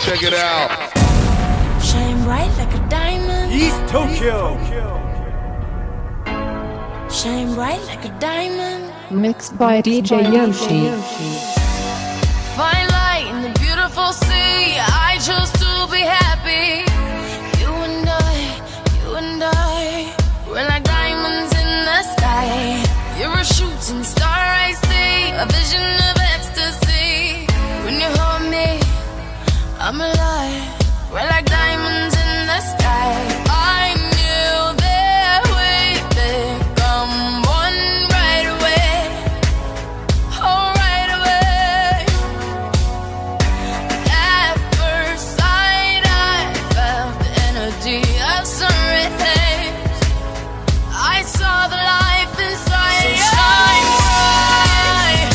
Check it out. Shine bright like a diamond. East Tokyo. Shine bright like a diamond. Mixed by DJ Yoshi. Fine light in the beautiful sea. I chose to be happy. You and I, we're like diamonds in the sky. You're a shooting star, I see, a vision of ecstasy. When you hold me, I'm alive. We're like diamonds in the sky. I knew that we'd become one right away. Oh, right away. At first sight, I felt the energy of sun rays. I saw the life inside you. Shine bright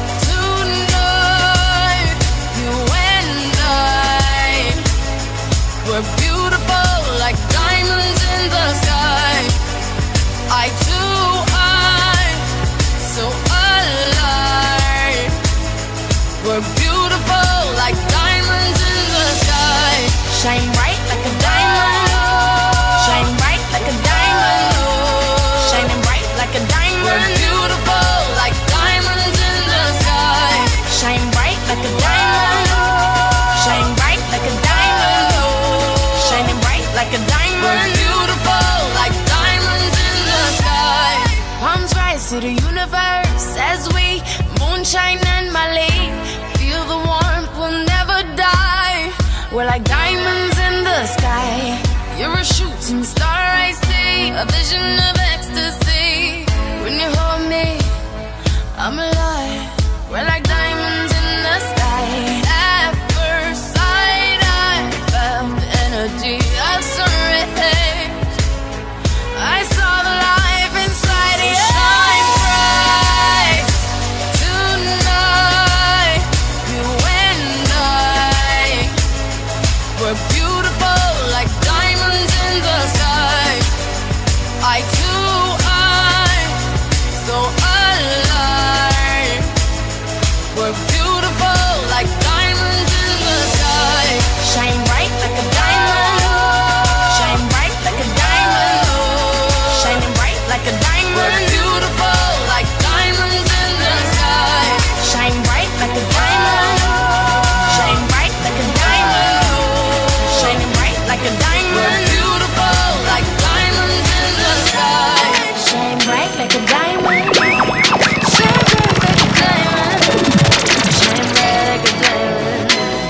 tonight. You and I, we're beautiful like diamonds in the sky. I too, I'm so alive. We're beautiful like diamonds in the sky. Shine bright like a diamond. Shine bright like a diamond. Shining bright like a diamond. We're beautiful like diamonds in the sky. Shine bright like a diamond. Shine bright like a diamond. Shining bright like a diamond. We're beautiful like diamonds in the sky. Palms rise to the universe as we moonshine and Mali. Feel the warmth, we'll never die. We're like diamonds in the sky. You're a shooting star, I see, a vision of ecstasy. When you hold me, I'm alive. We're like diamonds in the sky. At first sight, I felt the energy of sun rays. I saw the life inside you. Shine bright tonight. You and I, we're beautiful like diamonds in the sky. I too, I'm so alive. We're beautiful like diamonds in the sky. Shine bright like a diamond. Shine bright like a diamond. Shining bright like a diamond. We're beautiful like diamonds in the sky. Shine bright like a diamond. Shine bright like a diamond. Shining bright like a diamond. We're beautiful like diamonds in the sky. Shine bright like a diamond. Shine bright like a diamond. Shine bright like a diamond.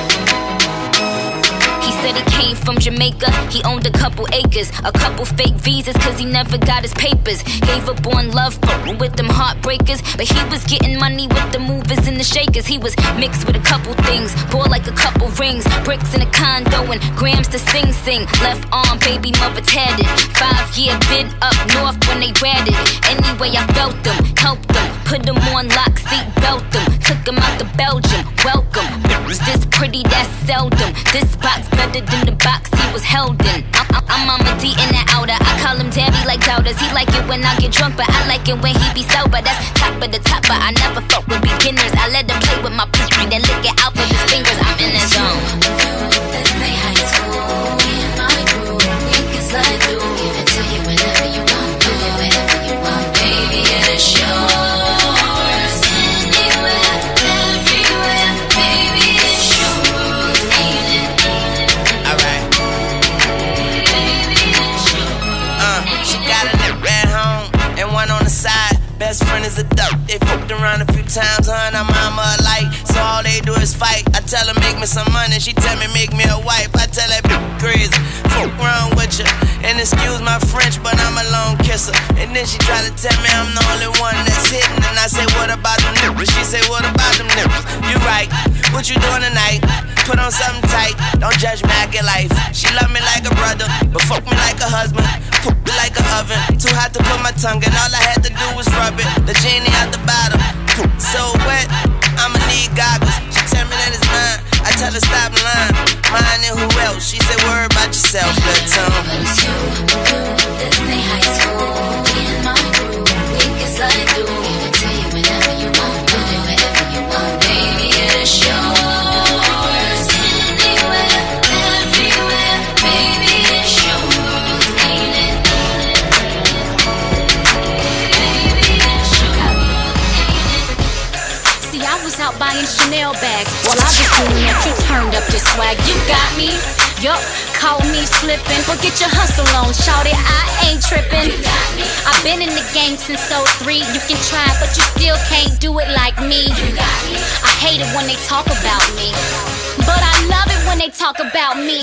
He said he came from Jamaica, he owned a couple acres, a couple fake visas cause he never got his papers. Gave up on love with them heartbreakers, but he was getting money with the movers and the shakers. He was mixed with a couple things, bought like a couple rings, bricks in a condo and grams to sing. Left arm, baby mother tatted, 5-year bid up north when they ratted. Anyway, I felt them, helped them, put them on lock, seat belt them, took them out to Belgium, welcome. Was this pretty, that's seldom. This box better than the box he was held in. I'm Mama D in the outer. I call him Daddy like doubters. He like it when I get drunk, but I like it when he be sober. That's top of the top, but I never fuck with beginners. I let him play with my pussy, then lick it out with his fingers. I'm in the zone. This ain't high school. Me and my crew, we can slide through. Give it to you whenever you want, do it whenever you want, baby. It's yours. Anywhere, everywhere, baby. It's yours. Ain't it? Alright. Baby, it's yours. She got a nip at home and one on the side. Best friend is a duck. They fucked around a few times, her and her mama alike. So all they do is fight. I tell her make me some money, she tell me make me a wife. I tell that bitch crazy, fuck around with you. And excuse my French, but I'm a lone kisser. And then she try to tell me I'm the only one that's hitting. And I say, what about them nipples? She say, what about them nipples? You right, what you doing tonight? Put on something tight, don't judge me, I get life. She love me like a brother, but fuck me like a husband. Poop me like an oven, too hot to put my tongue in. All I had to do was rub it, the genie out the bottom. Poop so wet, I'ma need goggles. She tell me that it's mine, I tell her stop lying. Mine and who else? She said worry about yourself, little tongue. But it's you, this ain't high school. Me and my crew, we can slide through. Give it to you whenever you want, do it wherever you want, baby. It's yours. Anywhere. bags. While I was doing that, you turned up your swag. You got me, yup, caught me slipping. But get your hustle on, shout it, I ain't tripping. I've been in the game since 03. You can try, but you still can't do it like me. I hate it when they talk about me, but I love it when they talk about me.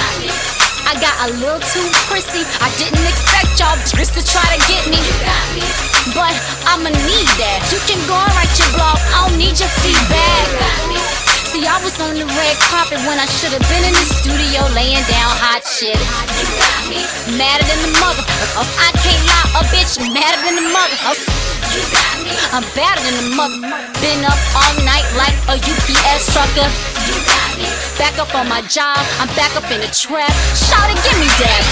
I got a little too prissy. I didn't expect y'all just to try to get me, but I'ma need that. You can go and write your blog, I don't need your feedback. See, I was on the red carpet when I should've been in the studio laying down hot shit. Madder than the mother. I can't lie, a bitch madder than the mother. I'm badder than the mother. Been up all night like a UPS trucker. Back up on my job, I'm back up in the trap. Shout it, give me that.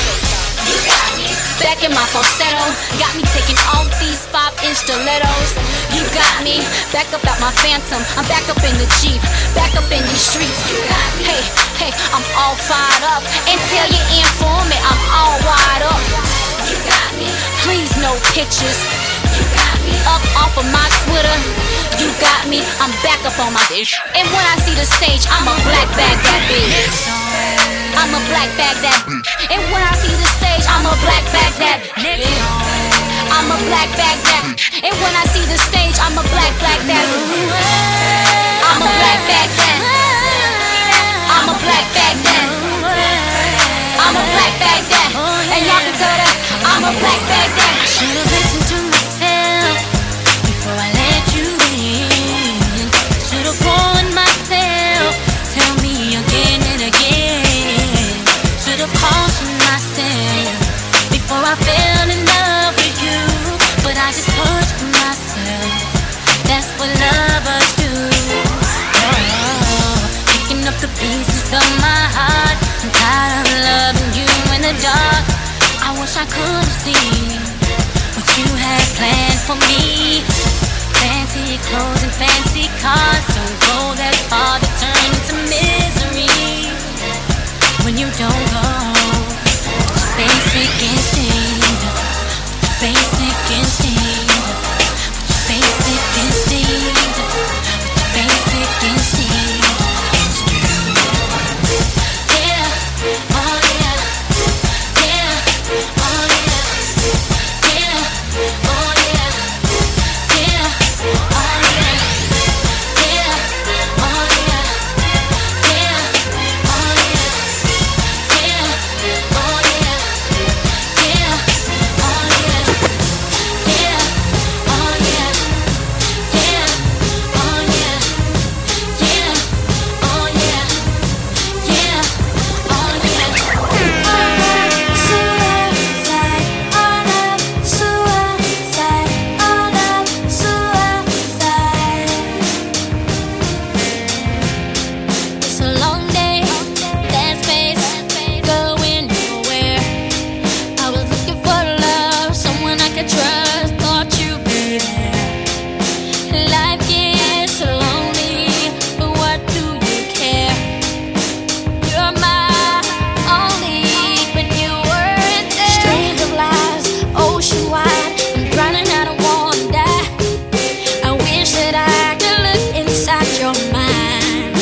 Back in my falsetto, got me taking off these 5-inch stilettos. You got me, back up out my phantom. I'm back up in the Jeep, back up in these streets. Hey, hey, I'm all fired up. And tell your informant I'm all wide up. Please no pictures. Up off of my Twitter. You got me, I'm back up on my bitch. And when I see the stage, I'ma black bag that bitch. I'ma black bag that bitch. And when I see the stage, I'ma black bag that bitch. I'ma black bag that. And when I see the stage, I'ma black that. I'ma black bag that. I'ma black bag that. I'ma black bag that. And y'all can tell that I'ma black bag that. Should've listened to myself before I let you in. Should've warned myself, tell me again and again. Should've cautioned myself before I fell in love with you. But I just pushed myself, that's what lovers do. Oh, picking up the pieces of my heart. I'm tired of loving you in the dark. I wish I could see what you had planned for me. Fancy clothes and fancy cars don't go that far to turn into misery. When you don't go, basic instinct, basic instinct, basic instinct, basic instinct. Yeah, oh yeah, yeah, oh yeah, yeah, oh yeah, yeah, oh yeah, yeah, oh yeah, yeah, oh yeah, yeah, oh yeah, yeah, oh yeah, yeah, oh yeah, yeah, oh yeah, yeah, oh yeah, yeah, oh yeah. Suicide, all up, suicide, all up, suicide. It's a long day, that space, going nowhere. I was looking for love, someone I could trust, thought you'd be there. Life gets so lonely, but what do you care? You're my only, but you weren't there. Streams of lies, ocean wide, I'm drowning, I don't wanna die. I wish that I could look inside your mind.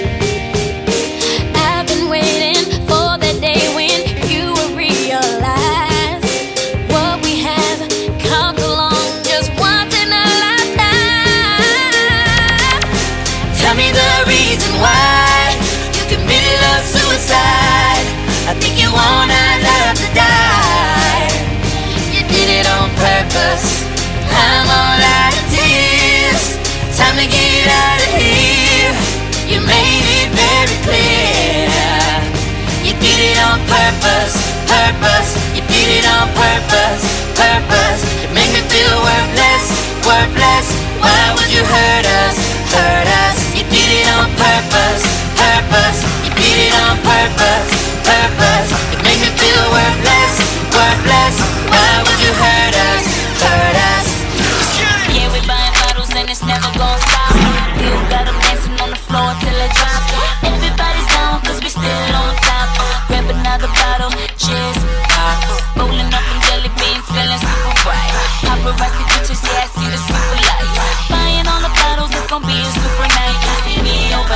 I've been waiting for the day when you will realize what we have comes along just once in a lifetime. Tell me the reason why you committed love suicide. I think you want our love to die. You did it on purpose. I'm all out of tears. Time to get out of here. You made it very clear. You did it on purpose, purpose. You did it on purpose, purpose. You make me feel worthless, worthless. Why would you hurt us, hurt us? You did it on purpose, purpose. You did it on purpose, purpose. You make me feel worthless, worthless. Why would you hurt us, hurt us? Yeah, we buying bottles and it's never gonna stop. You got them dancing on the floor till it drops. Everybody's down cause we still on top. Grab another bottle, cheers, pop. Rolling up in jelly beans, feeling super bright. Paparazzi pictures, yeah, I see the super light. Buying all the bottles, it's gonna be a super night. You see me over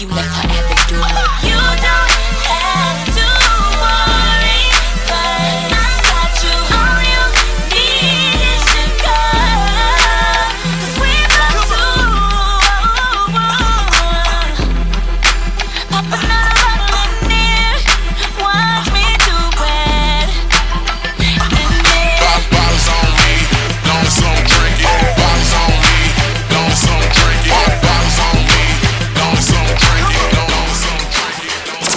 you left her at the door. You don't have to worry, but I got you. All you need is to come, 'cause we're about to pop another bottle in there. Watch me do it. And then bottles on me, long some drink it. Bottles on me, long some drink it. Bottles on me, long some drink it. Long some drink it.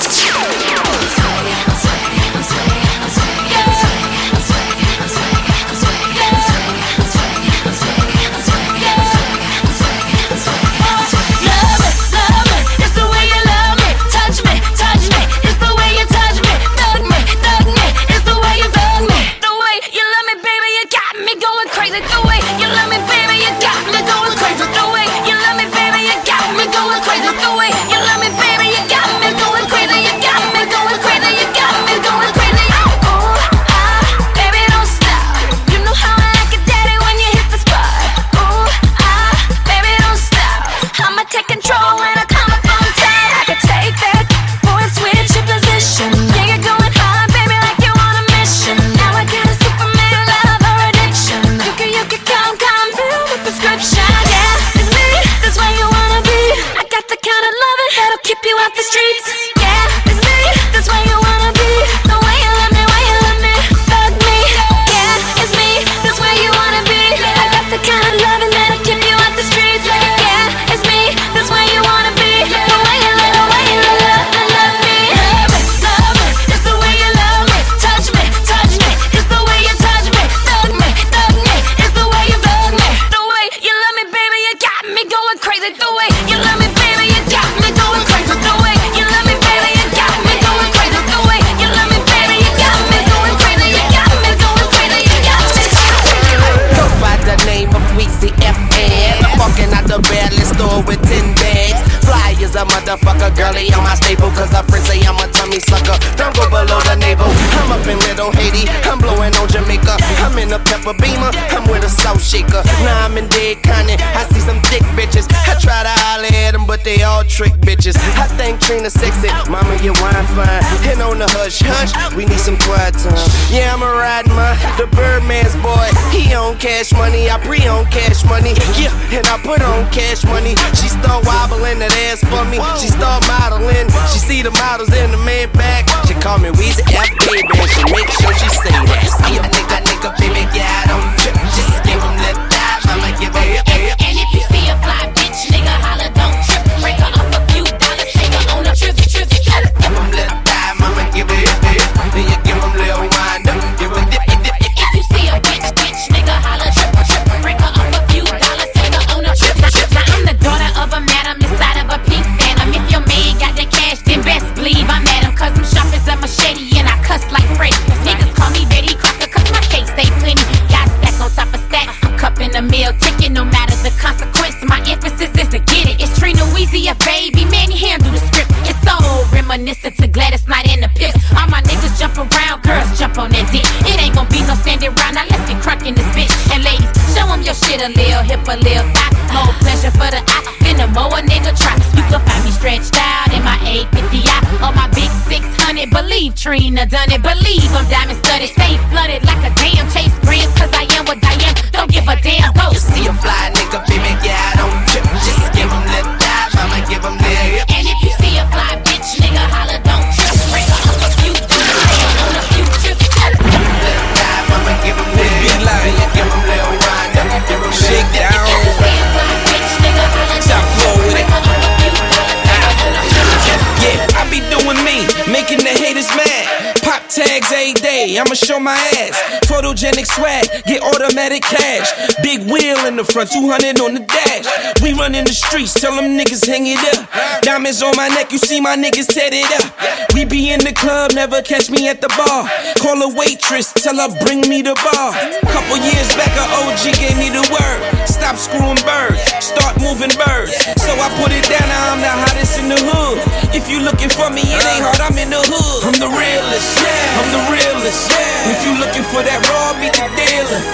Motherfucker, girlie on my staple, cause her friends say I'm a tummy sucker. Don't go below the navel. I'm up in Little Haiti, I'm blowing on Jamaica. I'm in a pepper beamer, I'm with a salt shaker. Now I'm in Dead Connie, I see some thick bitches. I try to holler at them, but they all trick bitches. I think Trina sexy, mama your wine fine. And on the hush hush, we need some quiet time. Yeah, I'm a ride my, the Birdman's boy. He on cash money, I pre-own cash money. Yeah, and I put on cash money. She start wobbling that ass for me. She start modeling, she see the models in the man back. She call me Weezy F baby, and she make sure she say that. See a nigga, baby, yeah, I don't trip. Just give him that dive, I'ma give her a and if you see a fly bitch, nigga, holla, don't trip. Break her off a few dollars, take her on a trip. Give him that dive, I'ma give her a then you give him little wind up, give him dip. If you see a bitch, nigga, holla, trip. Break her off a few dollars, take her on a trip. Now I'm the daughter of a madam inside of a pink phantom. If your man got the cash, then best believe I'm at him. Cause I'm sharp as a machete and I cuss like Freddy. Niggas call me Betty Crocker cause my cake stay plenty. Got stack on top of stack, I'm cupping a meal ticket. No matter the consequence, my emphasis is to get it. It's Trina Weezy, a baby, man, you handle the script. It's so reminiscent to Gladys Knight and the Pips. All my niggas jump around, girls jump on that dick. It ain't gon' be no standing round, now let's get crunk in this bitch. And ladies, show them your shit a little hip, a little thigh. More pleasure for the eye, then the more a nigga try. You can find me stretched out in my 850i or my big 600. Believe Trina done it, believe I'm diamond studded. Stay flooded like a damn Chase Brands, cause I am what I am. Don't give a damn You ghost. see a fly nigga, baby, yeah, I don't trip. Just give him that dive, I'ma give him that. And if you see a fly bitch, nigga, holla, don't trip. Break her off a few dollars, take her on a few trips. Give him that dive, I'ma give him that. Then you give him little wind up, give him Shake that. down. If you see a fly bitch, nigga, holla, Top don't floor trip. with Break it. her off a few dollars, take her on a few trips. Yeah, I be doing me, making the haters mad. Pop tags every day, I'ma show my ass. Photogenic swag, get automatic cash. Big wheel in the front, 200 on the dash. We run in the streets, tell them niggas hang it up. Diamonds on my neck, you see my niggas tat it up. We be in the club, never catch me at the bar. Call a waitress, tell her bring me the bar. Couple years back, a OG gave me the word. Stop screwing birds, start moving birds. So I put it down, now I'm the hottest in the hood. If you looking for me, it ain't hard, I'm in the hood. I'm the realest, I'm the realest. If you looking for that raw, be the dealer.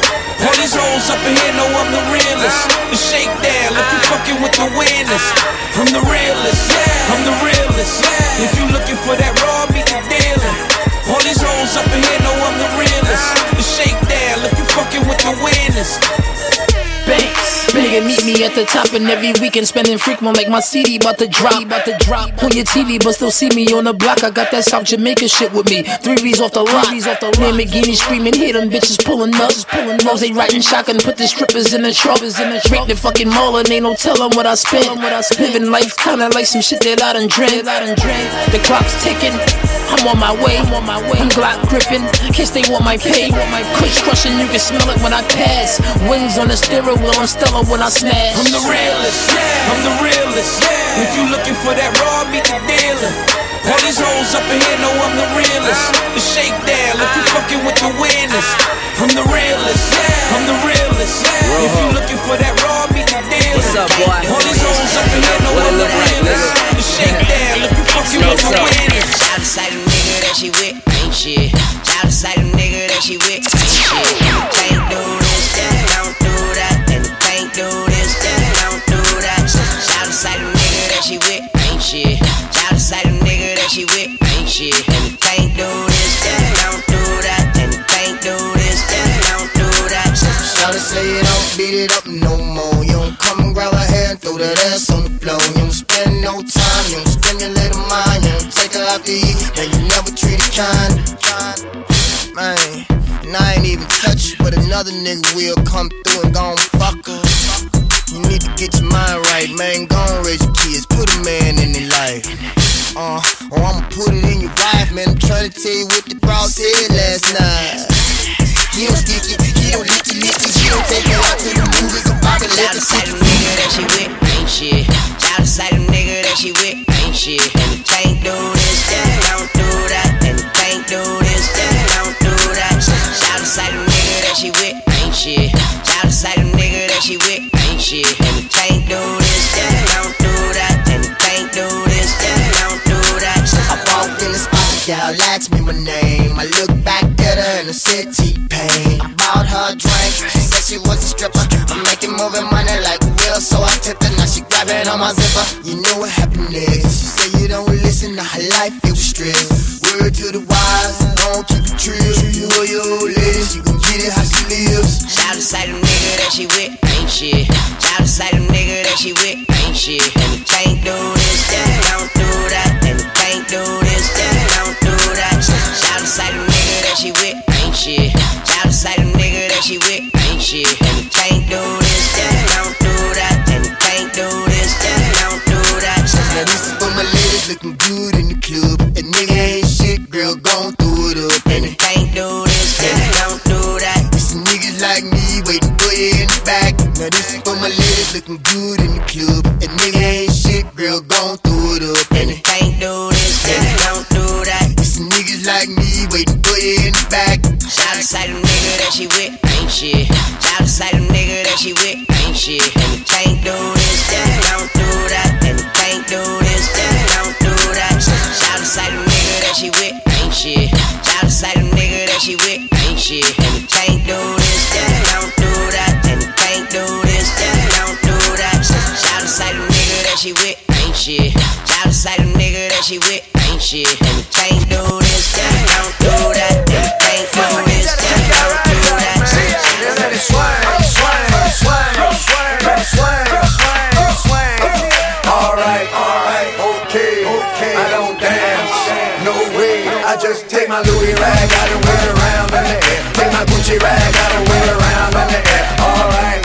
All these hoes up in here know I'm the realest. The shakedown, if you fucking with the winners. I'm the realest, I'm the realest. If you looking for that raw meat, the dealer. All these hoes up in here know I'm the realest. The shakedown, if you fucking with the winners. Banks, nigga, meet me at the top, and every weekend spending frequent like my CD about to drop. On your TV, but still see me on the block. I got that South Jamaica shit with me. 3 V's off the lot. Lamborghini screaming, hear them bitches pulling up. Nose they riding shotgun, put the strippers in the truck. Break the fucking mall, and ain't no telling what I spent. Living life kinda like some shit that I done drank. The clock's ticking. I'm on my way. I'm Glock gripping. Kiss they want my pay. Kush crushing, you can smell it when I pass. Wings on the steering wheel, I'm stellar when I smash. I'm the realest, I'm the realest. If you looking for that raw meat, the dealer. All these hoes up in here know I'm the realest. The shakedown, if you fucking with the winners. I'm the realest, I'm the realest. If you looking for that raw meat, the dealer. What's up, boy? All these hoes up in here know I'm the realest. The shakedown, if you fucking with the winners. Shout the sight of nigga that she with, ain't shit. Shout the sight of nigga that she with, ain't shit. Can't do this, don't do that. And can't do this, don't do that. Shout the sight of nigga that she with, ain't shit. Shout the sight of nigga that she with, ain't shit. And can't do this, don't do that. And can't do this, don't do that. Shout it, say you don't beat it up no more. You don't come and grab her hair and throw that ass on the floor. You don't spend no time, you don't spend your little mind. You don't take her out to eat, and you never treat her kind. Man, and I ain't even touch you, but another nigga will come through and gon' fuck her. You need to get your mind right, man. Gon' raise your kids, put a man in their life. Or I'ma put it in your wife, man. I'm trying to tell you what the bro said last night. He don't stick it, he don't lick it, he don't take it out to the movies or Bobby Shout the sight of nigga that she with, ain't shit. Shout the sight of nigga that she with, ain't shit. And you can't do this, don't do that. And you can't do this, don't do that. Shout the sight of nigga that she with, ain't shit. Shout the sight of nigga that she with, ain't shit. And you can't do this, don't do that. And you can't do this, don't do that. I walked in the spot, y'all asked me my name. I looked back at her and I said T-Pain. I bought her a drink, she said she was a stripper. I'm making moving money like a wheel, so I tipped her. Now she grabbing on my zipper. You know what happened next? She said you don't listen to her life, it was stress. Word to the wise, don't keep it trill. You know your old lady, she gon' get it how she lives. Shout the sight of nigga that she with, ain't shit. Shout the sight of nigga that she with, ain't shit. And you can't do this, don't do that. And you can't do this, don't do that. Shout the sight of nigga that she with, ain't shit. Shout the sight of nigga that she with, ain't shit. And you can't do this, don't do that. And you can't do this, don't do that. Now this is for my ladies looking good in the club. That nigga ain't shit, girl, gon' throw it up. And you can't do this, don't do that. It's some niggas like me waiting for you in the back. Now this is for my ladies looking good in the club. That nigga ain't shit, girl, gon' throw it up. And you can't do this, don't do that. It's some niggas like me waiting for you in the back. Shout the sight of nigga that she with, ain't shit. Shout the sight of nigga that she with, ain't shit. And you can't do this, don't do that. And you can't do this, don't do that. Shout the sight of nigga that she with, ain't shit. Shout the sight of nigga that she with, ain't shit. And you can't do this, don't do that. And you can't do this, don't do that. Shout the sight of nigga that she with, ain't shit. Shout the sight of nigga that she with, ain't shit. And you can't do this, don't do that. And you can't do this, don't do that. Let it swing, swing, swing, swing, swing, swing, swing. Alright, okay, I don't dance, no way. I just take my Louis rag out and wear it around in the air. Take my Gucci rag out and wear it around in the air. Alright,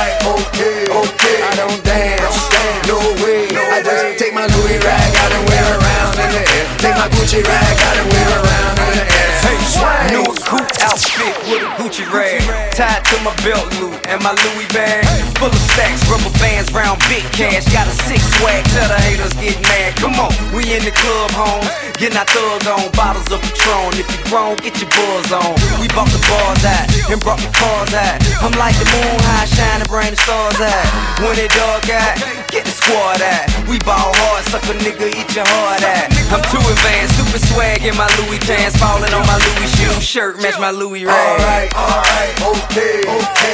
okay, I don't dance, no way. I just take my Louis rag out and wear it around in the air. Take my Gucci rag out and wear it around in the air. Hey, new coupe outfit with a Gucci rag tied to my belt loop and my Louis bag full of stacks, rubber bands round big cash. Got a six swag, tell the haters get mad. Come on, we in the club, home, getting our thug on, bottles of Patron. If you grown, get your buzz on. We bought the bars out and brought the cars out. I'm like the moon high, shining, bring the stars out. When it dark out, get the squad out. We ball hard, suck a nigga, eat your heart out. I'm too advanced, stupid swag in my Louis pants, falling on my Louis shoe shirt, match my Louis rag. Alright, okay,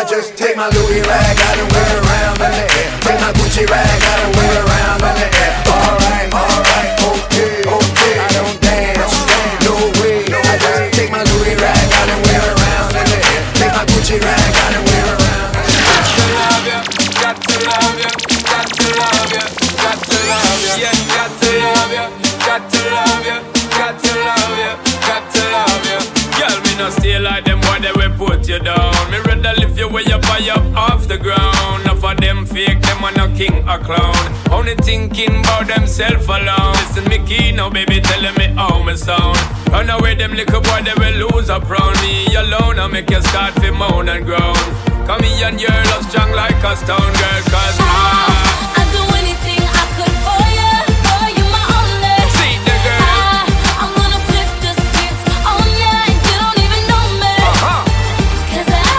just take my Louis rag out and wear it around in the air. Take my Gucci rag out and wear it around in the air. Alright, okay, I don't dance, no way. I just take my Louis rag out and wear it around in the air. Take my Gucci rag out and wear it around. Got to love you, got to love you, got to love you, yeah, got to love you, got to love you, got to love you, got to love you. Girl, me no stay like them boy, they will put you down. Me rather lift you way up high up off the ground. Enough of them fake, them are no king or clown. Only thinking about themself alone. Listen me key now, baby, telling me how me sound. Run away them little boy, they will lose up round me alone. I make you start to moan and groan. Come here and your love strong like a stone girl, cause I'd do anything I could for you. Boy, you my only. See the girl. I'm gonna flip the script on ya and you don't even know me. Cause I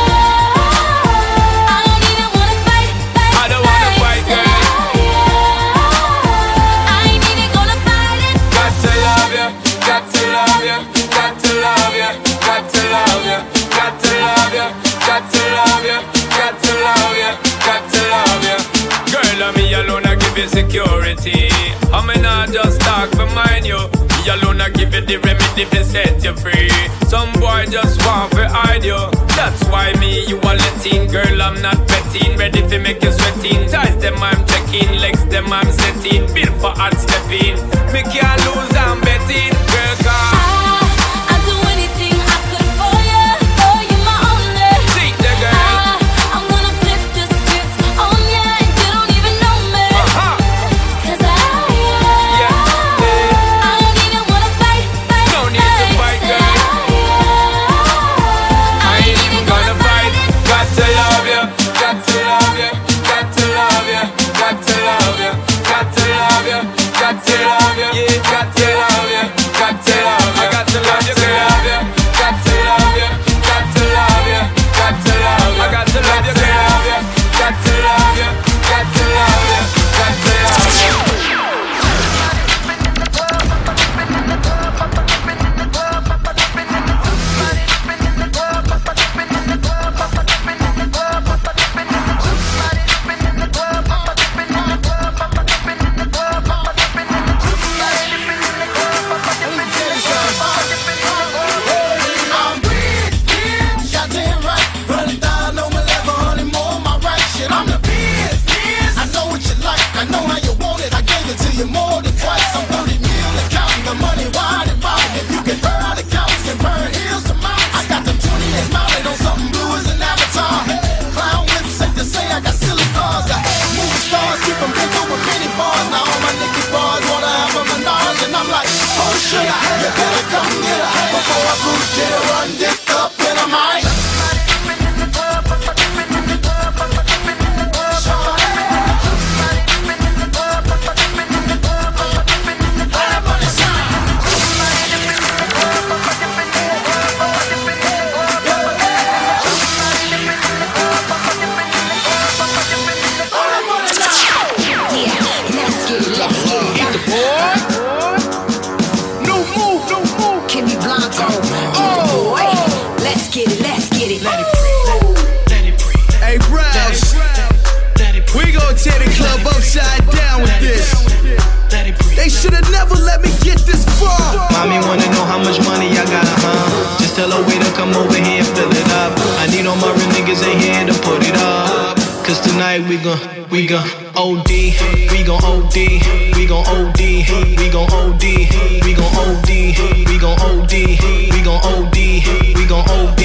don't even wanna fight. I don't wanna fight, girl. I ain't even gonna fight it. Got to love you, got to love you, got to love you, got to love you, got to love you, got to love you, got to love you, got to love you. Girl, I'm me alone, I give you security. I may not just talk for mine, you. Me alone, I give you the remedy to set you free. Some boy just want to hide you. That's why me, you are letting. Girl, I'm not betting. Ready to make you sweating. Ties them, I'm checking. Legs them, I'm setting. Built for hard stepping. Me can't lose, I'm betting. Girl, come. I'd do anything I could for you. Boy, you my only. See the girl. I'm gonna flip the script on ya and you don't even know me. Cause I don't even wanna fight. No need to fight, girl. I ain't even gonna fight. Got to love you, got to love you, got to love you, got to love you, got to love you, got to love you, yeah, got to love you, got to love you, I got to love you, girl. Got to love you, got to love you, got to love you, I got to love you, girl. Got to love you, got to love you, got to love you. We gon' OD, we gon' OD, we gon' OD, we gon' OD, we gon' OD, we gon' OD, we gon' OD, we gon' OD.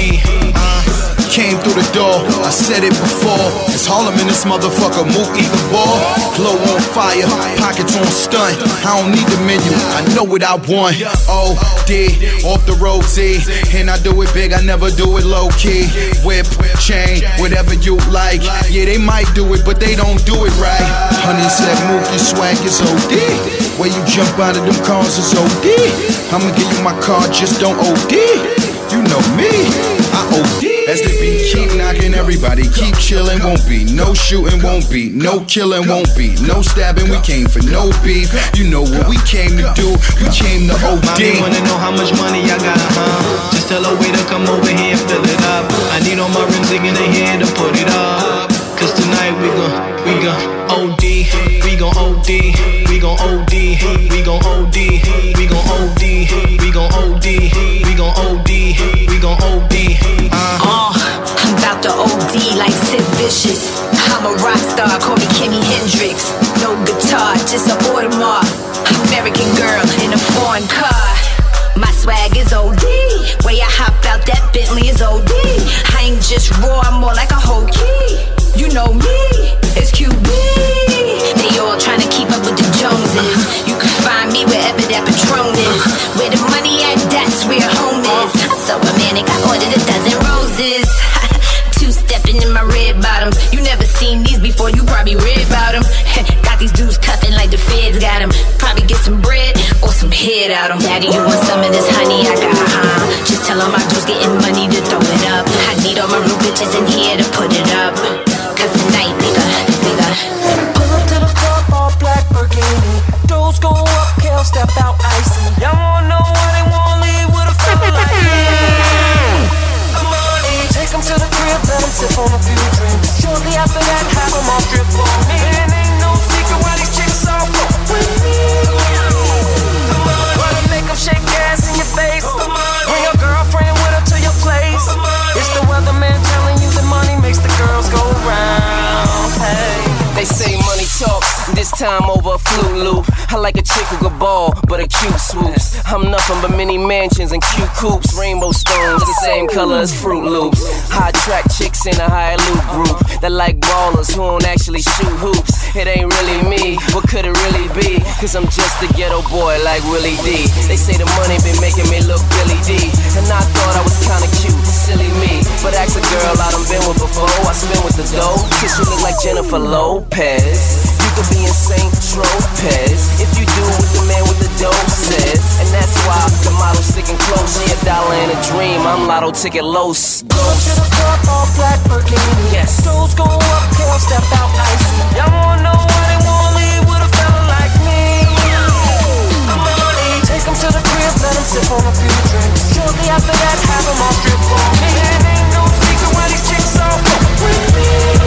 Came through the door, I said it before. It's Harlem in this motherfucker, Mookie the ball. Glow on fire, pockets on stunt. I don't need the menu, I know what I want. OD, off the road Z. And I do it big, I never do it low key. Whip, chain, whatever you like. Yeah, they might do it, but they don't do it right. Honey said Mookie swag is OD. Where you jump out of them cars is OD. I'ma give you my car, just don't OD. You know me, I OD. As the beat keep knocking, everybody keep chillin'. Won't be no shooting, won't be no killing, won't be no stabbing. We came for no beef. You know what we came to do. We came to OD. Mommy wanna know how much money I got, Just tell her waiter come over here and fill it up. I need all my rims in the head We gon' OD. We gon' OD. We gon' OD. We gon' OD. We gon' OD. We gon' OD. I'm about to OD like Sid Vicious. I'm a rock star, call me Kimi Hendrix. No guitar, just an Audemars. American girl in a foreign car. My swag is OD. Way I hop out that Bentley is OD. I ain't just raw, I'm more like a whole key. You know me, it's QB. They all tryna keep up with the Joneses. You can find me wherever that Patron is. Where the money at, that's where home is. I'm so romantic, I ordered a dozen roses. Two-stepping in my red bottoms. You never seen these before, you probably read about them. Got these dudes cuffing like the feds got them. Probably get some bread or some head out them. Daddy, you want some of this honey? I got Just tell all my dudes getting money to throw it up. I need all my real bitches in here to put it up. Cause tonight we got pull up to the club, all black Burgundy. Doors go up, Kale step out icy. Y'all wanna know why they wanna leave with a fella like me? Take them to the crib, let them sip on a few drinks. Shortly after that, have them all strip on me. And ain't no secret why these chicks all fuck with me. Wanna make them shake ass in your face. Bring your girlfriend with her to your place. It's the weatherman telling you that money makes the girls go round. Hey. They say money talks, this time over a Fruit Loop. I like a chick who could ball, but a cute swoops. I'm nothing but mini mansions and cute coupes. Rainbow stones, the same color as Fruit Loops. High track chicks in a high loop group that like ballers who don't actually shoot hoops. It ain't really me, what could it really be? Cause I'm just a ghetto boy like Willie D. They say the money been making me look Billy D. And I thought I was kinda cute, silly me. But ask a girl I done been with before, I spin with the dough. Cause she look like Jennifer Lopez. You could be in St. Tropez if you do what the man with the dough says. And that's why the model's sticking close. She $1 and a dream, I'm lotto ticket Los. Go to the club, all black Burgundy. Yes. Doors go up, Kale step out icy. Y'all wanna know why they wanna leave with a fella like me? Take them to the crib, let them sip on a few drinks. Shortly after that, have them all strip on me. And ain't no secret why these chicks all fuck with me.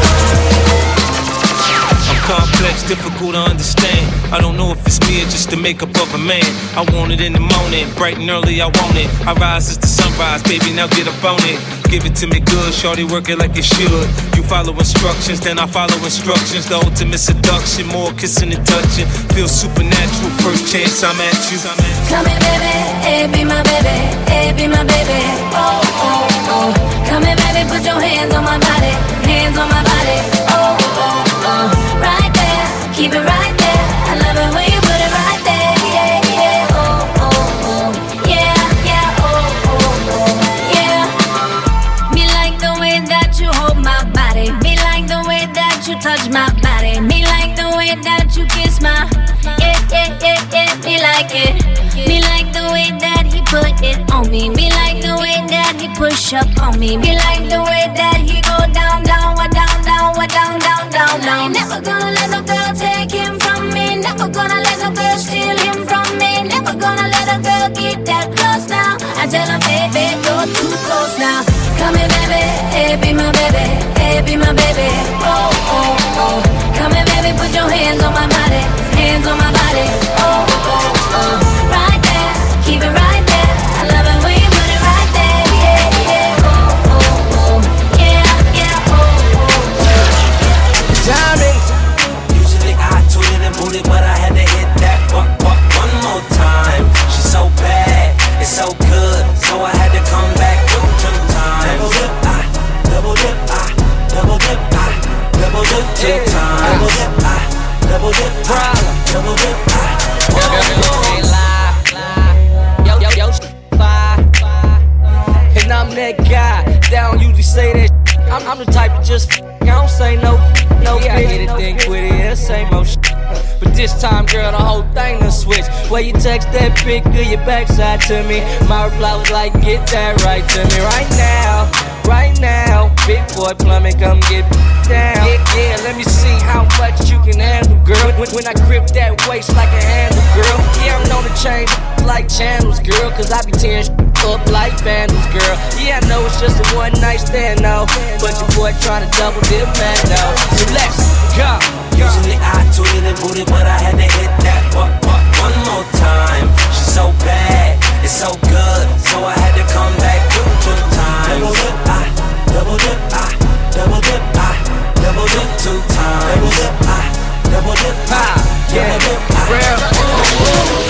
Complex, difficult to understand. I don't know if it's me or just the makeup of a man. I want it in the morning, bright and early, I want it. I rise as the sunrise, baby, now get up on it. Give it to me good, shorty, work it like it should. You follow instructions, then I follow instructions. The ultimate seduction, more kissing and touching. Feel supernatural, first chance I'm at you. Come here, baby, hey, be my baby, hey, be my baby. Oh, oh, oh. Come here, baby, put your hands on my body, hands on my body. Oh, oh, oh. Right there, keep it right there. I love it when you put it right there. Yeah, yeah, oh, oh, oh. Yeah, yeah, oh, oh, oh. Yeah. Me like the way that you hold my body. Me like the way that you touch my body. Me like the way that you kiss my. Yeah, yeah, yeah, yeah. Me like it. Me like the way that he put it on me. Me like the way that he push up on me. Me like the way that he go down, down, down, down, down, down, down, down. Never gonna let no girl take him from me. Never gonna let no girl steal him from me. Never gonna let a girl get that close now. I tell him, baby, you're too close now. Come here, baby, hey, be my baby, hey, be my baby. Oh, oh, oh. Come here, baby, put your hands on my body, hands on my body. Oh, oh, oh. Right there, keep it right there. I love it when you put it right there. Yeah, yeah, oh, oh, oh. Yeah, yeah, oh, oh, oh. Diamond. Usually I toot it and boot it, but I had to hit that one more time. She's so bad, it's so good, so I had to come back 2 times. Double dip, I double dip, I double dip, I double dip 2 times. Double dip, I double dip, I double dip, I. And I'm that guy, they don't usually say that. I'm the type of just I don't say no yeah, I hit it, then quit it, yeah, same old shit. But this time, girl, the whole thing done switched. Where you text that pic of your backside to me, my reply was like, get that right to me right now. Right now, big boy plumbing, come get down. Yeah, let me see how much you can handle, girl. When I grip that waist like a handle, girl. Yeah, I'm known to change like channels, girl. Cause I be tearing up like vandals, girl. Yeah, I know it's just a one night stand, though. But your boy tryna double dip, man, though. So let's go. Usually I toot it and boot it, but I had to hit that one more time. She's so bad, it's so good, so I had to come back two times. Double dip, I double dip, I double dip, I double dip 2 times. Double dip, I double dip, I double dip, I.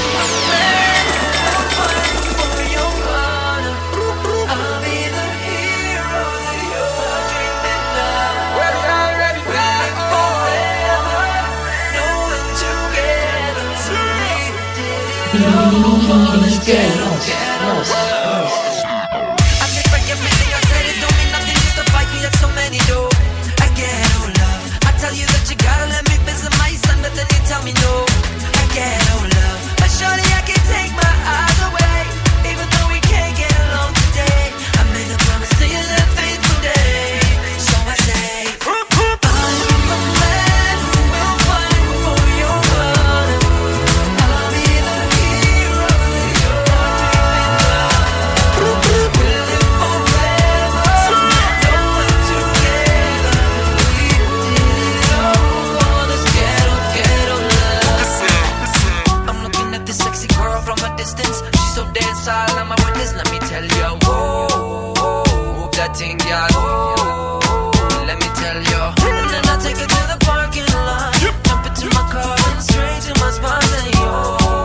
I take back everything I said. It don't mean nothing just to fight me at so many doors. I get no love. I tell you that you gotta let me visit my son, but then you tell me no. I get no love. But surely I can take my eyes away, even though we can't get along today. I made a promise to you that faithful day. So I say, I'm a man who will fight for your honor. I'll be the hero that you're dreaming of. We'll live forever, no one together. We did it all for this ghetto love. I'm looking at this sexy girl from a distance. She's so dead silent, I'm a witness. Let me tell you, whoa, move that thing, y'all. Whoa, let me tell you. And then I take her to the parking lot, jump into my car and straight to my spot. And yo,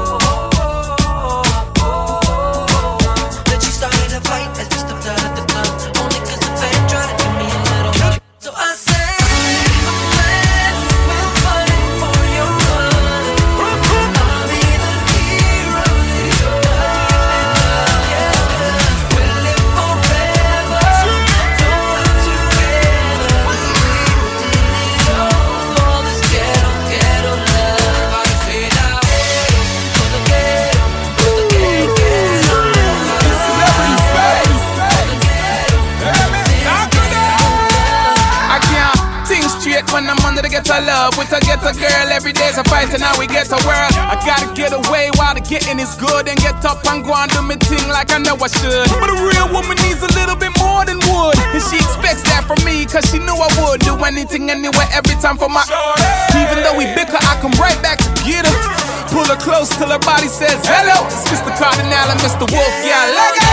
then she started to fight as we stepped out of the club, only 'cause the fan tried to give me a little love. So I say, I'm a man who will fight for your honor. I'll be the hero that you're dreaming of. We'll live forever, no one together. We did it all for this ghetto love. I say now, for the ghetto, for the ghetto love. I can't think straight when I'm under the ghetto love. With a ghetto girl, every day's a fight and now we get a world. I gotta get away while the getting is good and get up and go and do me thing like I know I should. But a real woman needs a little bit more than wood, and she expects that from me, 'cause she knew I would do anything, anywhere, every time for my. Even though we bicker, I come right back to get her. Pull her close till her body says hello. It's Mr. Cardinal and Mr. Wolf, yeah, let go.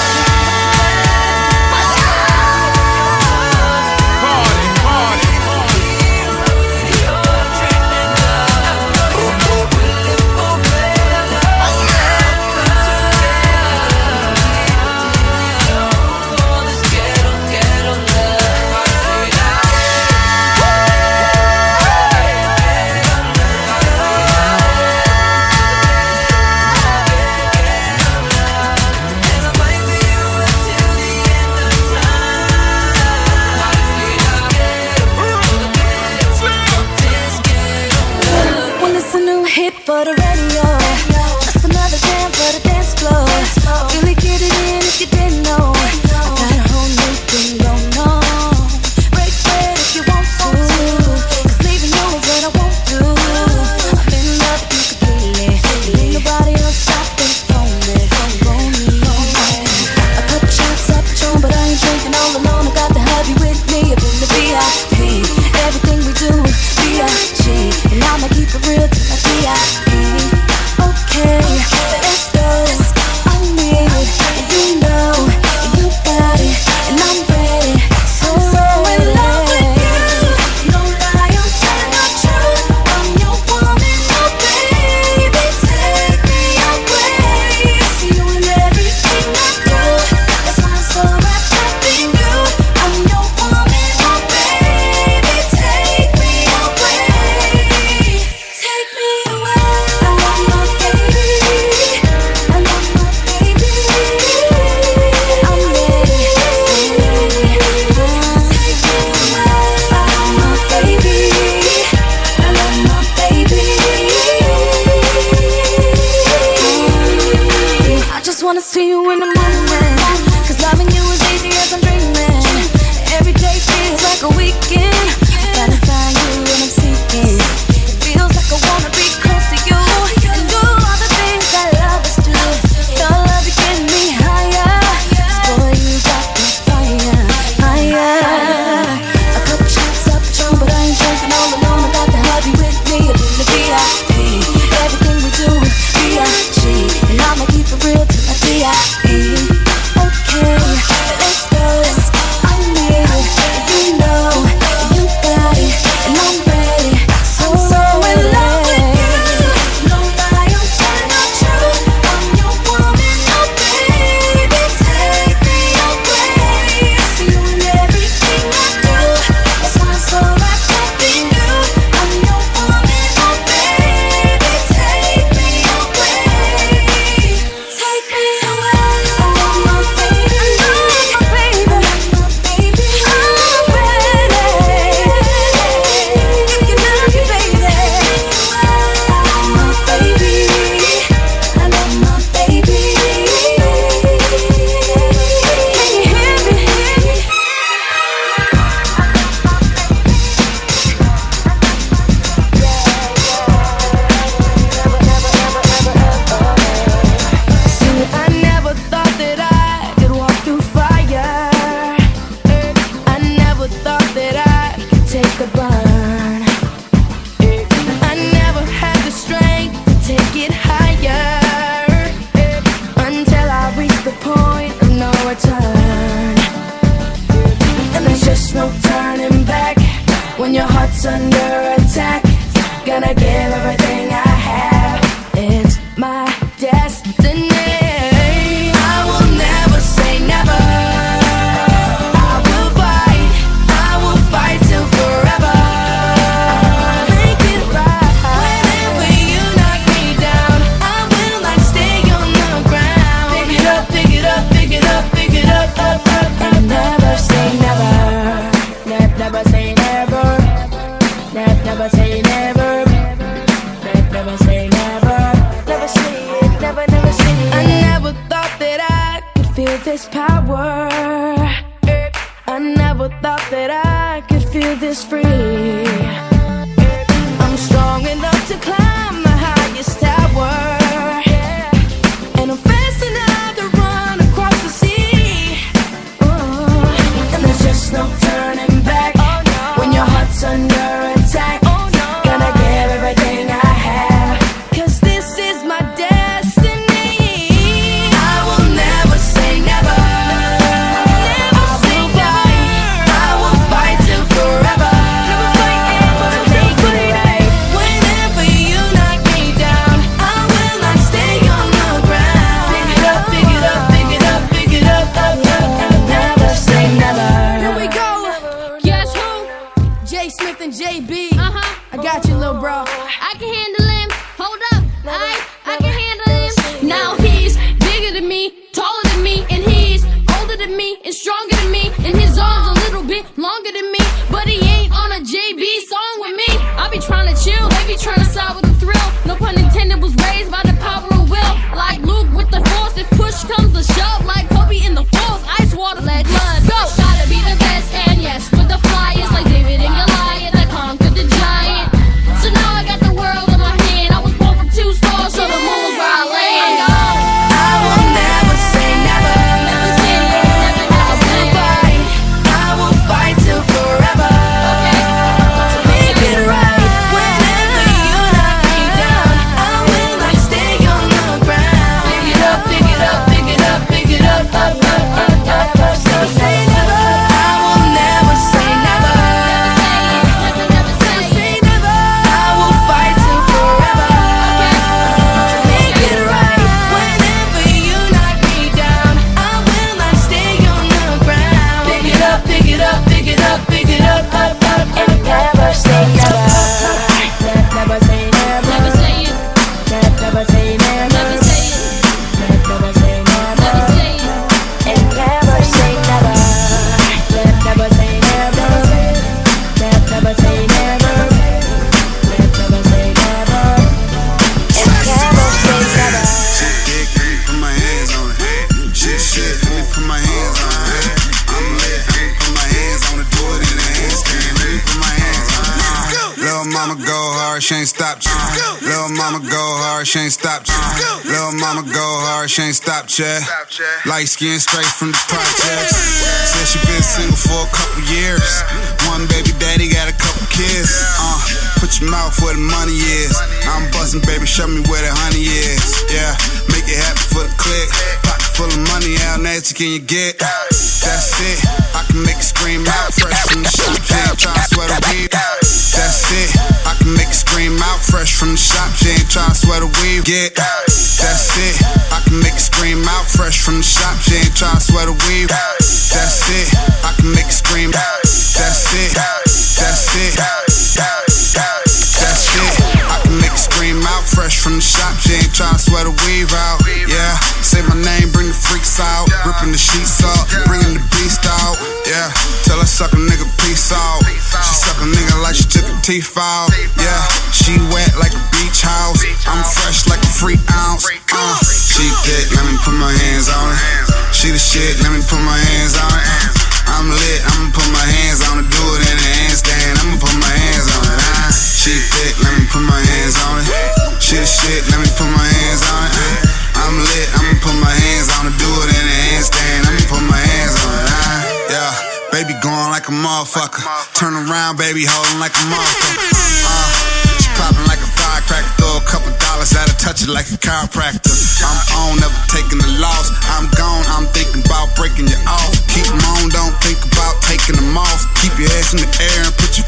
Hit for the radio, just another jam for the dance floor. Really get it in if you didn't know. I got a whole new thing going on. Break bread if you want to, 'cause leaving you is what I won't do. I'm in love with you completely. Ain't nobody else out there for me. A couple shots up Patron, but I ain't drinking all alone. I got to have you with me up in the VIP. Everything we do, B.I.G. And I'ma keep it real till my D.I.E. Okay, let's go. I need it, and you know, and you got it, and I'm ready. So in love with you, no lie, I'm telling the truth. I'm your woman, oh baby, take me away. See you in everything I do. That's why I'm so wrapped up in you. I'm your woman, oh baby, take me away. Take me away. I love my baby. I love my baby. I'm ready. Take me away. I love my baby. I love my baby. I just wanna see you in the morning, 'cause loving you is easy as I'm dreaming. Every day feels like a weekend. I gotta find you when I'm seeking. It feels like I wanna be close to you and do all the things that lovers do. Your love is getting me higher. 'Cause boy, you got me fire. A couple shots up Patron, but I ain't drinking all alone. I got when your heart's under attack. Gonna give everything I have. It's my destiny. I will never say never. I will fight till forever. Make it right. Whenever you knock me down, I will not stay on the ground. Pick it up, pick it up, pick it up, pick it up, up, up. And never say never. Never say never. Never say never. Never say never. Never say it. Never say it. I never thought that I could feel this power. I never thought that I could feel this free. I'm strong enough to climb the highest tower, and I'm fast enough to run across the sea. And there's just no turning back when your heart's under attack. Gonna give everything I have, 'cause this is my destiny. I will never say never. I will fight till forever. Make it right. Whenever you knock me down, I will not stay on the ground. Pick it up, pick it up, pick it up, pick it up, up, up. And never say never. Here we go. Guess who? J Smith and JB. I got you, little bro. I can handle him. Hold up. I can handle him. Now he's bigger than me, taller than me, and he's older than me and stronger than me. And his arms a little bit longer than me, but he ain't on a JB song with me. I be trying to chill, they be trying to side with the thrill. No pun intended, was raised by the power of will. Like Luke with the force, if push comes to shove. Like Kobe in the force, ice water, let blood go. Gotta be the best, and yes, with the flyers like David and Goliath, I conquered the giant. So now I got the world in my hand. I was born from 2 stars, so the moon's where I land. I will never say never. I will fight till forever. To make it right. Whenever you knock me down, I will not stay on the ground. Pick it up, pick it up, pick it up, pick it up, up, up, up, up, up. So say never. I will never say never. Never say never. I will fight till forever. To make it right. Whenever you knock me down, I will not stay on the ground. Pick it up, pick it up, pick it up, pick it up, up, up, and never say never. Never say never. Never say it. Never say never. Never say it. Never say never. Never say it. And never say never. Never say never. Never say never. Never say never. And never say never. Shit, let me put my hands on it. Shit, let me put my hands on it. I'm lit, let me put my hands on it. Do it in the handstand, let me put my hands on it. Little mama go hard, she ain't stop. Little mama go hard, she ain't stop. Little mama go hard, she ain't stop. Light skin straight from the projects. Said she been single for a couple years. One baby daddy got a couple kids. Put your mouth where the money is. I'm buzzing, baby, show me where the honey is. Yeah, make it happen for the click. Pocket full of money, how nasty can you get? That's it, I can make it scream out. Fresh from the shop, she ain't tryna sweat a weave. That's it, I can make it scream out. Fresh from the shop, she ain't tryna sweat a weave. Get, that's it, I can make it scream out. Fresh from the shop, she ain't tryna sweat a weave. That's it, I can make it scream. That's it, that's it. That's it, I can make it scream out. Fresh from the shop, she ain't tryna sweat a weave out. Yeah, say my name, bring the freaks out. Ripping the sheets out, bringing the beast out. Yeah, tell her suck a nigga peace out. She suck a nigga like she took her teeth out. Yeah, she wet like a beach house. I'm fresh like a free ounce. She thick, let me put my hands on it. She the shit, let me put my hands on it. I'm lit, I'ma put my hands on it. Do it in the handstand, I'ma put my hands on it. She thick, let me put my hands on it. She the shit, let me put my hands on it. I'm lit, I'ma put my hands on it. Do it in the handstand, I'ma put my hands on it. Yeah, baby going like a motherfucker. Turn around, baby holding like a motherfucker. She popping like a firecracker. Throw a couple dollars at her, touch it like a chiropractor. I'm on, never taking a loss. I'm gone, I'm thinking about breaking you off. Keep them on, don't think about taking them off. Keep your ass in the air and put your face on the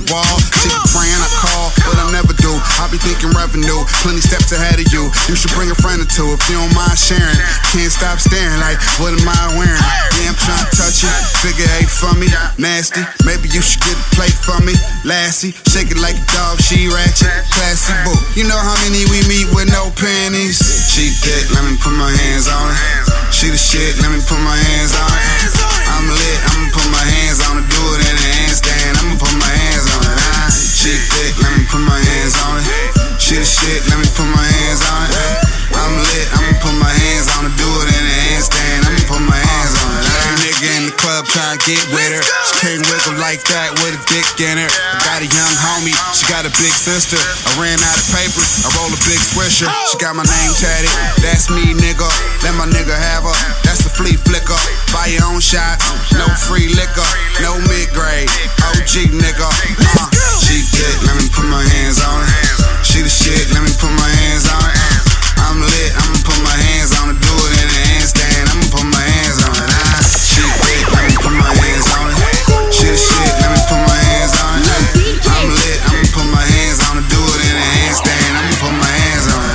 wall. She be praying I call, but I never do. I be thinking revenue, plenty steps ahead of you. You should bring a friend or two if you don't mind sharing. Can't stop staring like, what am I wearing? Yeah, I'm trying to touch it, figure 8 for me. Nasty, maybe you should get a plate for me. Lassie, shake it like a dog, she ratchet. Classy, boo, you know how many we meet with no panties. She thick, let me put my hands on it. She the shit, let me put my hands on it. I'm lit, I'ma put my hands on it. Do it in a handstand, I'ma put my hands on it. She thick, let me put my hands on it. She the shit, let me put my hands on it. I'm lit, I'ma put my hands on it. Do it in a handstand, I'ma put my hands on it. Every nigga in the club tryna get with her. She can't wiggle like that with a dick in her. I got a young homie, she got a big sister. I ran out of papers, I roll a big swisher. She got my name tatted, that's me nigga. Let my nigga have her, that's the flea flicker. Buy your own shots, no free liquor, no mid-grade, OG nigga. She thick, let me put my hands on it. She the shit, let me put my hands on it. I'm lit, I'ma put my hands on it. Do it in a handstand, I'ma put my hands on it. She thick, let me put my hands on it. She the shit, let me put my hands on it. I'm lit, I'ma put my hands on it. Do it in a handstand, I'ma put my hands on it.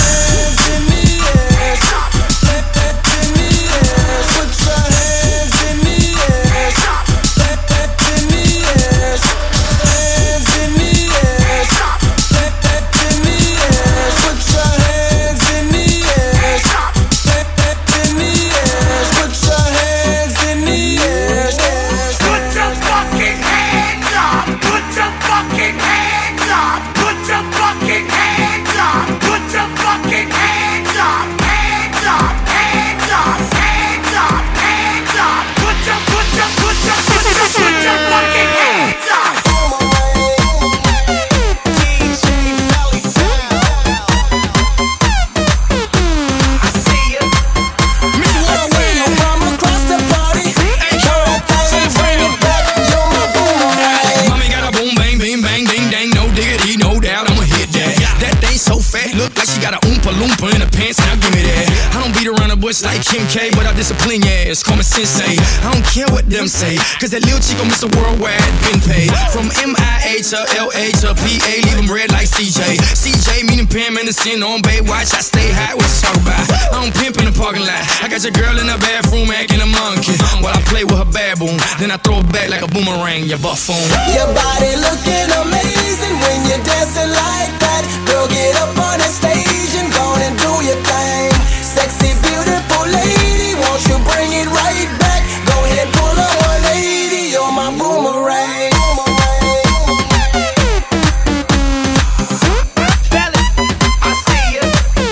Like Kim K, but I discipline your ass, call me sensei. I don't care what them say, cause that little chico Mr. Worldwide been paid. From MIA to LA to PA, leave them red like CJ. CJ meaning Pam Anderson on Baywatch, I stay high, what you talk about? I don't pimp in the parking lot, I got your girl in the bathroom acting a monkey. While I play with her baboon, then I throw it back like a boomerang, you buffoon. Your body looking amazing when you're dancing like that. Girl, get up on the stage and go and do your thing. Sexy, beautiful lady, won't you bring it right back? Go ahead, pull up 180, you're my boomerang. Fellas, I see you.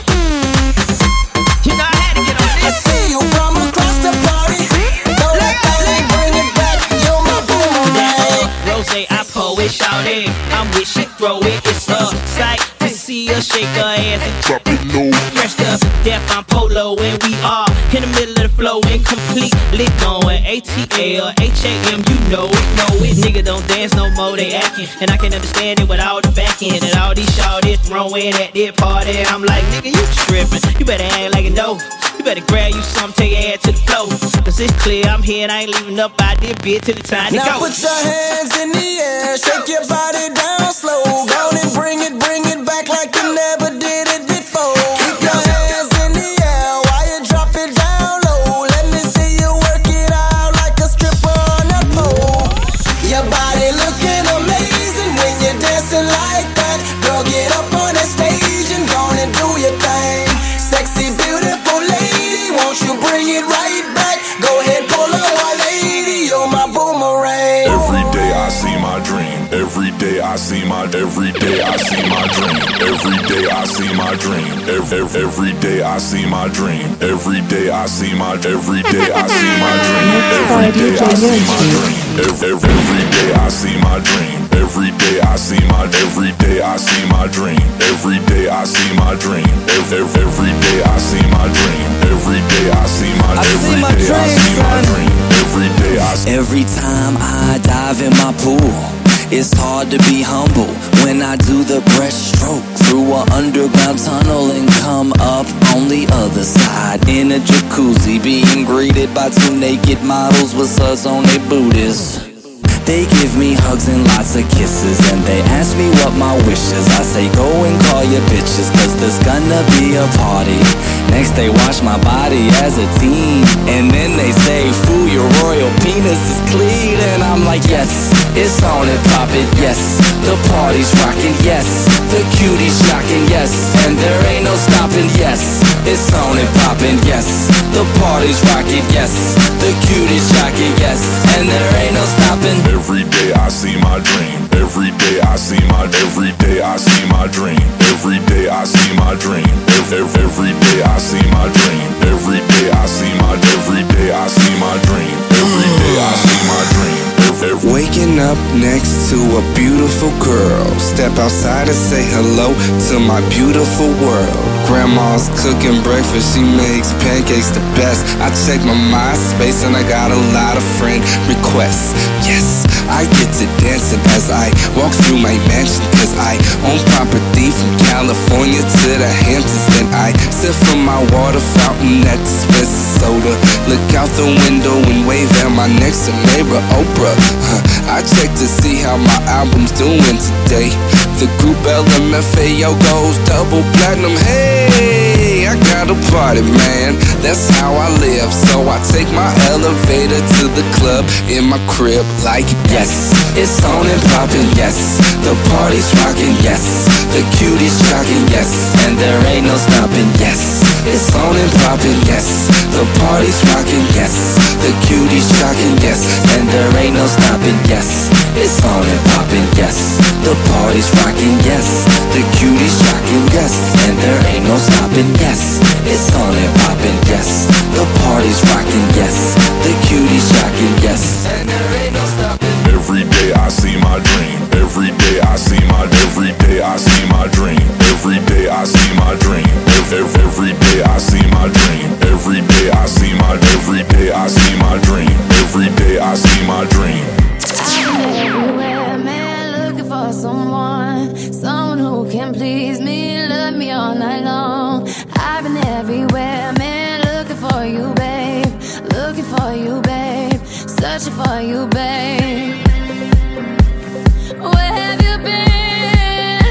You know I had to get on this. I see you from across the party. Don't let that thing bring it back, you're my boomerang. Rose, I pull it, shout it. I'm with she throw it, it's a sight to see her shake her ass and drop it low. Fresh up, death, I'm polo, and we are in the middle of the flow, incompletely going ATL, HAM, you know it, nigga don't dance no more, they acting, and I can understand it with all the back end, and all these shawties throwing at their party, I'm like, nigga, you tripping, you better act like you know, you better grab you something, take your ass to the floor, cause it's clear I'm here and I ain't leaving up out there, bitch, till the time to go. Now put your hands in the air, shake your body down slow, go and bring it back like you never did it before. Keep your hands in the air while you drop it down low. Let me see you work it out like a stripper on a pole. Your body looking amazing when you're dancing like that. Girl, get up on that stage and go and do your thing. Sexy, beautiful lady, won't you bring it right back? Go ahead, pull up 180, you're my boomerang. Every day I see my dream. Every day I see my dream. Every day I see my dream. Every day I see my dream. Every day I see my dream. Every day I see my dream. Every day I see my dream. Every day I see my dream. Every day I see my every day I see my dream. Every day I see my dream. Every day I see my dream. Every day I see my every day I see my dream. Every day I see. Every time I dive in my pool, it's hard to be humble when I do the breaststroke through an underground tunnel and come up on the other side in a jacuzzi, being greeted by two naked models with suds on their booties. They give me hugs and lots of kisses, and they ask me what my wish is. I say go and call your bitches, cause there's gonna be a party. Next they wash my body as a teen, and then they say, fool, your royal penis is clean. And I'm like, yes, it's on and poppin', yes. The party's rockin', yes. The cuties shockin', yes. And there ain't no stoppin', yes. It's on and poppin', yes. The party's rockin', yes. The cuties shockin', yes. And there ain't no stoppin'. Every day I see my dream. Every day I see my dream. Every day I see my dream. Every day I see my dream. Every day I see my dream. Every day I see my dream. Every day I see my dream. Waking up next to a beautiful girl. Step outside and say hello to my beautiful world. Grandma's cooking breakfast, she makes pancakes the best. I check my MySpace and I got a lot of friend requests. Yes, I get to dancing as I walk through my mansion, cause I own property from California to the Hamptons. Then I sip from my water fountain that dispenses soda. Look out the window and wave at my next door neighbor Oprah. I check to see how my album's doing today. The group LMFAO goes double platinum. Hey, I got a party, man. That's how I live. So I take my elevator to the club in my crib like, yes, it's on and poppin', yes. The party's rockin', yes. The cuties shockin', yes. And there ain't no stoppin', yes. It's on and poppin', yes. The party's rockin', yes. The cuties shockin', yes. And there ain't no stoppin', yes. It's on and poppin', yes. The party's rockin', yes. The cuties shockin', yes. And there ain't no stoppin', yes. It's on and poppin', yes. The party's rockin', yes. The cuties shockin', yes. And there ain't no stoppin'. Every day I see my dream. Every day I see my dream. Every day I see my dream. Every day I see my dream. Every day I see my every day I see my dream. Every day I see my dream. Everywhere, man, looking for someone who can please me, love me all night long. I've been everywhere, man, looking for you, babe. Looking for you, babe. Searching for you, babe. Where have you been?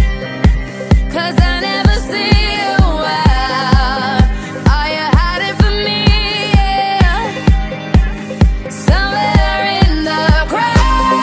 'Cause I never see you out. Are you hiding from me? Yeah. Somewhere in the crowd.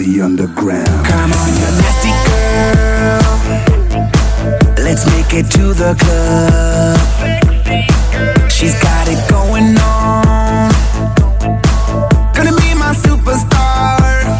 the underground. Come on, you nasty girl. Let's make it to the club. She's got it going on. Gonna be my superstar.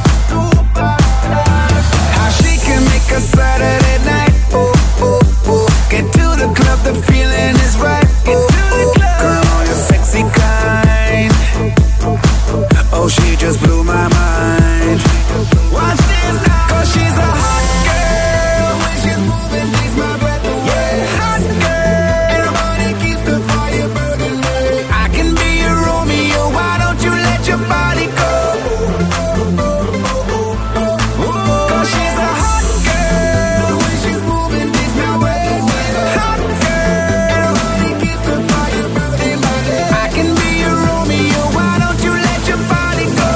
How she can make a Saturday night. Oh, oh, oh. Get to the club, the feeling is right. Oh, oh. Girl, you're sexy kind. Oh, she just blew my mind. Watch this now, 'cause she's a hot girl. When she's moving, takes my breath away. Hot girl, and her body keeps the fire burning. I can be your Romeo. Why don't you let your body go? 'Cause she's a hot girl. When she's moving, takes my breath away. Hot girl, and her body keeps the fire burning. I can be your Romeo. Why don't you let your body go?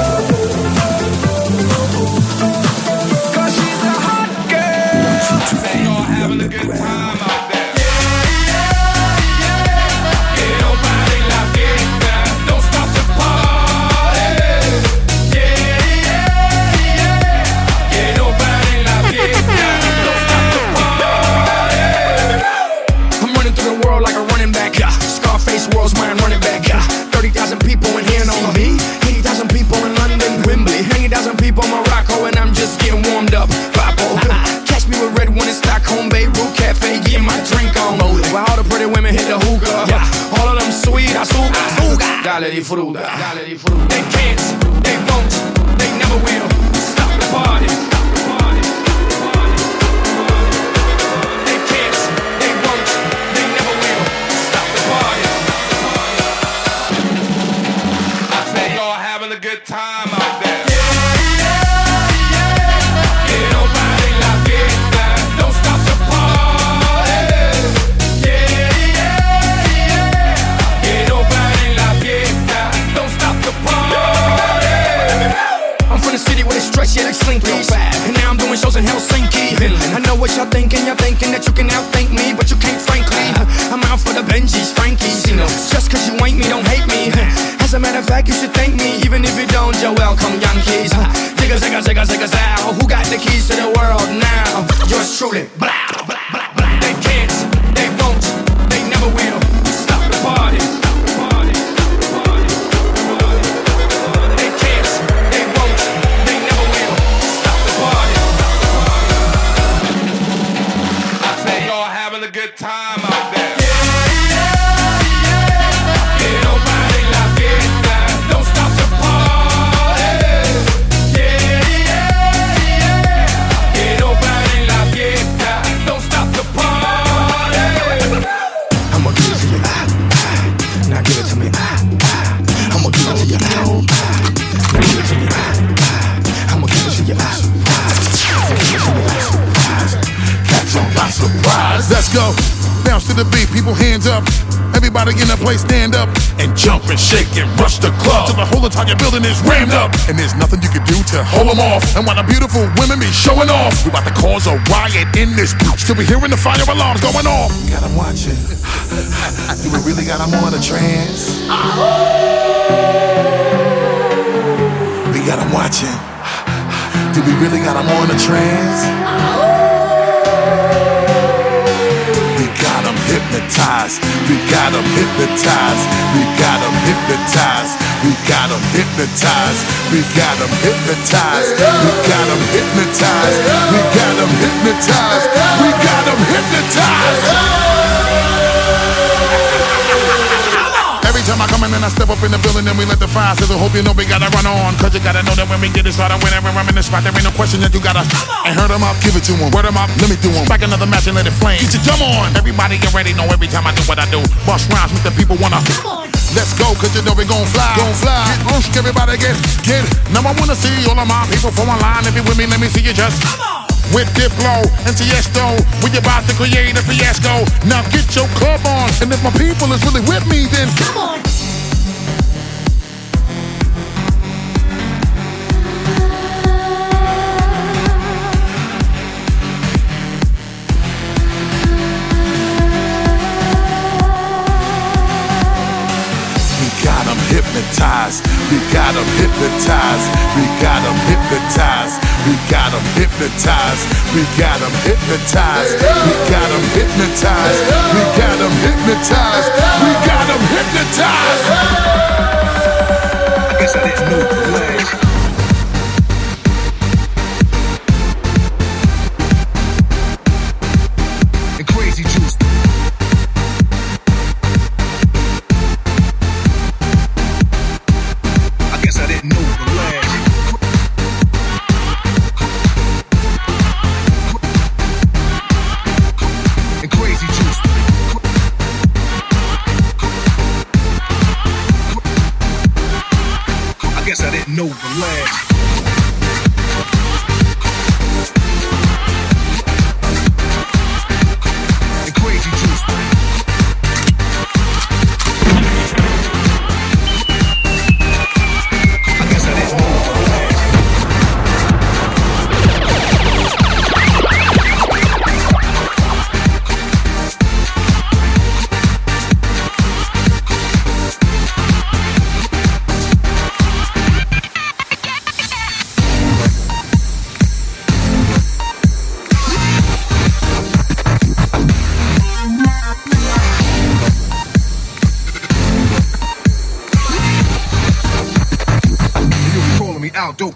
'Cause she's a hot girl. They all having a good time out there. Don't stop the party. Yeah, nobody la fiesta. Don't stop the party. I'm running through the world like a running back. Scarface world's mine running back. 30,000 people in here know me. 80,000 people in London, Wembley. 90,000 people in Morocco, and I'm just getting warmed up. Papo. Catch me with red one in Stockholm, Beirut Cafe, getting my drink on. While all the pretty women hit the hookah. All of them sweet, azúcar. Dale di fruta. They can't, they won't, they never will stop the party. They can't, they won't, they never will stop the party. I say y'all having a good time out there. Yeah, nobody la fiesta. Don't stop the party. Yeah, nobody la fiesta. Don't stop the party. I'm from the city where they stretch, yeah, like Slinky. And now I'm doing shows in Helsinki. I know what y'all thinking that you can outthink me, but you can't, frankly. I'm out for the Benjis, Frankies. Just 'cause you ain't me, don't hate me. As a matter of fact, you should thank me, even if you don't. You're welcome, Yankees. Zigga, zigga, zigga, zigga, zow. Who got the keys to the world now? Yours truly. Blah, blah, blah, blah. They can't, they won't, they never will stop the party. They can't, they won't, they never will stop the party. I say y'all having a good time out there. Yeah, nobody la fiesta. Don't stop the party. Yeah, nobody la fiesta. Don't stop the party. I'ma give it to you. Now give it to me. I'ma give it to you. Now give it to me. I'ma give it to you. Catch 'em by surprise. Let's go. Bounce to the beat, people hands up. Everybody in the place stand up and jump and shake and rush the club till the whole entire building is rammed up. And there's nothing you can do to hold them off. And while the beautiful women be showing off, we about to cause a riot in this bitch till we hearing the fire alarms going off. Got 'em watching. Do we really got 'em on a trance? We got 'em watching. Do we really got 'em on a trance? We got 'em hypnotized. We got 'em hypnotized. We got 'em hypnotized. We got 'em hypnotized. We got 'em hypnotized. We got 'em hypnotized. We got 'em hypnotized. We got 'em hypnotized. Every time I come in and I step up in the building and we let the fire sizzle. Hope you know we gotta run on, 'cause you gotta know that when we get it started, whenever I'm in the spot, there ain't no question that you gotta. And hurt 'em up, give it to 'em. Word 'em up, let me do 'em. Back another match and let it flame. Get your drum on. Everybody get ready, know every time I do what I do. Bust rhymes, make the people wanna. Let's go, 'cause you know we gon' fly. Gon' fly. Get loose, everybody get. Now I wanna see all of my people from online. If you with me, let me see you just. With Diplo and Tiesto, we about to create a fiasco. Now get your club on, and if my people is really with me, then come on. hypnotized. We got them hypnotized. We got them hypnotized. We got them hypnotized. We got them hypnotized. We got them hypnotized. We got them hypnotized. We got them hypnotized. I guess I didn't know the flash. And Crazy Juice. I guess I didn't know the flash. Guess I didn't know the last. And Crazy Juice. I guess I didn't know the last. Out, dope,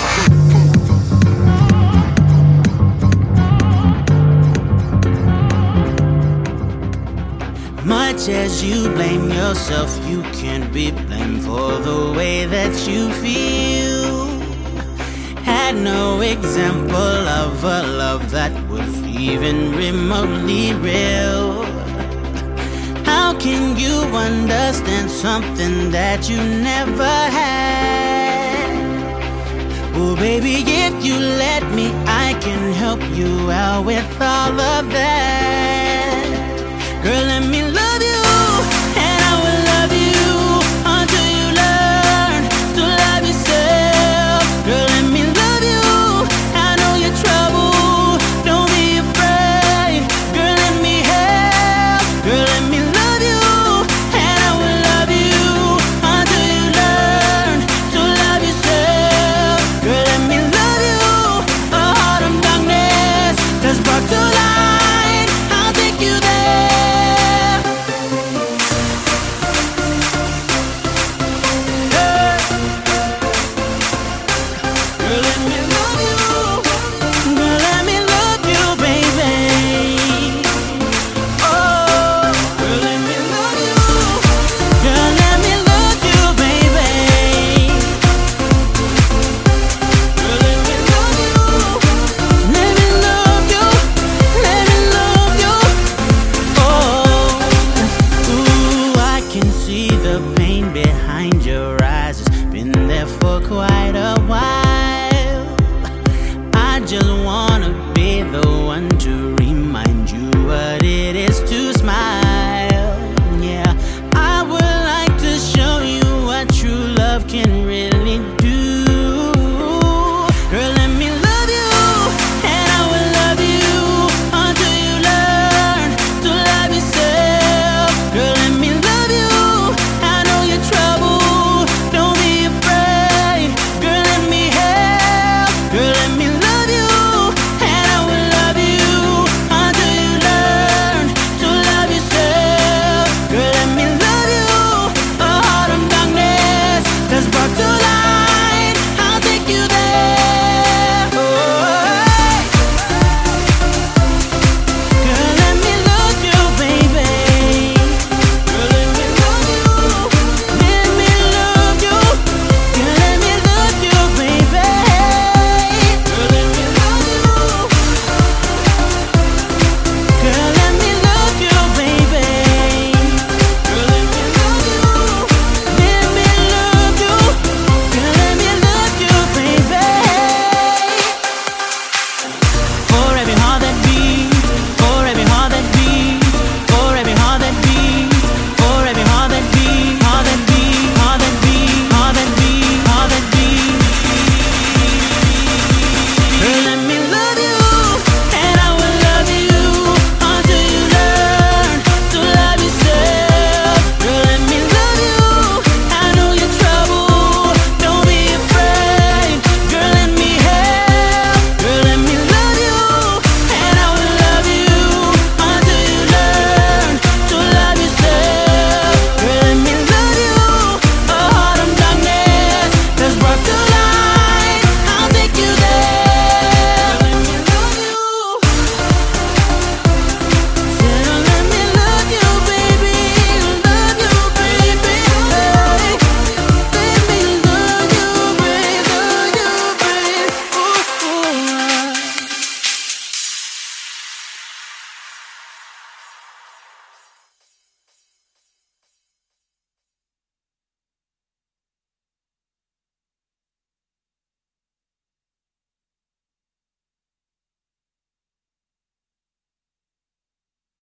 Much as you blame yourself, you can't be blamed for the way that you feel. Had no example of a love that was even remotely real. How can you understand something that you never had? Oh baby, if you let me, I can help you out with all of that.